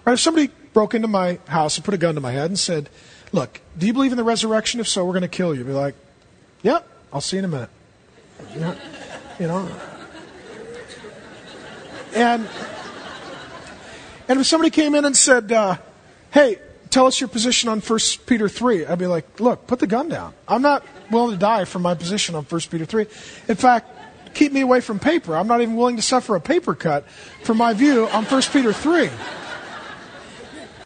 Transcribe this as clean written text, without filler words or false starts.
Right? If somebody broke into my house and put a gun to my head and said, look, do you believe in the resurrection? If so, we're going to kill you. I'd be like, yep, I'll see you in a minute. You know? And if somebody came in and said, hey, tell us your position on 1 Peter 3, I'd be like, look, put the gun down. I'm not willing to die for my position on 1 Peter 3. In fact, keep me away from paper. I'm not even willing to suffer a paper cut for my view on 1 Peter 3.